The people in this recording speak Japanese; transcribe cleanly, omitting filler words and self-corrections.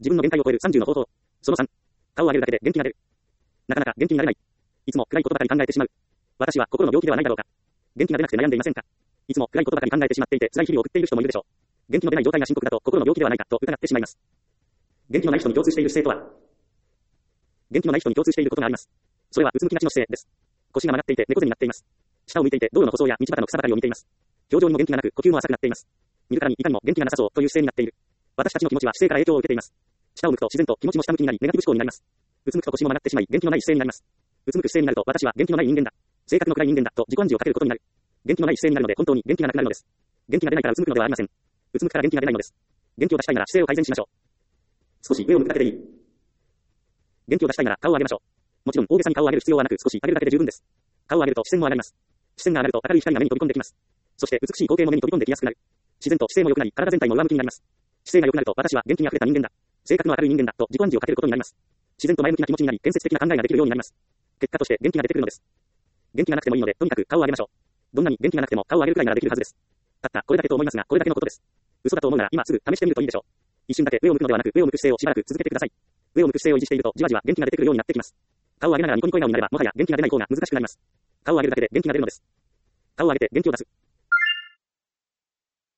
自分の限界を超える30の方法。その3。顔を上げるだけで元気が出る。なかなか元気になれない。いつも暗いことばかり考えてしまう。私は心の病気ではないだろうか。元気が出なくて悩んでいませんか。いつも暗いことばかり考えてしまっていて辛い日々を送っている人もいるでしょう。元気の出ない状態が深刻だと心の病気ではないかと疑ってしまいます。元気のない人に共通している姿勢とは。元気のない人に共通していることがあります。それはうつむきがちの姿勢です。腰が曲がっていて猫背になっています。下を向いていて道路の舗装や道端の草ばかりを見ています。表情にも元気がなく呼吸も浅くなっています。見るからにいかにも元気がなさそうという姿勢になっている。私たちの気持ちは姿勢から影響を受けています。下を向くと自然と気持ちも下向きになりネガティブ思考になります。うつむくと腰も曲がってしまい元気のない姿勢になります。うつむく姿勢になると私は元気のない人間だ。性格の暗い人間だと自己暗示をかけることになる。元気のない姿勢になるので本当に元気がなくなるのです。元気が出ないからうつむくのではありません。うつむくから元気が出ないのです。元気を出したいなら姿勢を改善しましょう。少し上を向くだけでいい。元気を出したいなら顔を上げましょう。もちろん大げさに顔を上げる必要はなく少し上げるだけで十分です。顔を上げると視線も上がります。視線が上がると明るい光が目に飛び込んできます。そして美しい光景も目に飛び込んできやすくなる。自然と姿勢も良くなり体全体も上向きになります。姿勢が良くなると私は元気に溢れた人間だ。性格の明るい人間だと自己暗示をかけることになります。自然と前向きな気持ちになり建設的な考えができるようになります。結果として元気が出てくるのです。元気がなくてもいいのでとにかく顔を上げましょう。どんなに元気がなくても顔を上げるくらいならできるはずです。たったこれだけと思いますがこれだけのことです。嘘だと思うなら今すぐ試してみるといいでしょう。一瞬だけ上を向くのではなく上を向く姿勢をしばらく続けてください。上を向く姿勢を維持しているとじわじわ元気が出てくるようになってきます。顔を上げながらニコニコ笑顔になればもはや元気が出ない方が難しくなります。顔を上げるだけで元気が出るのです。顔を上げて元気を出す。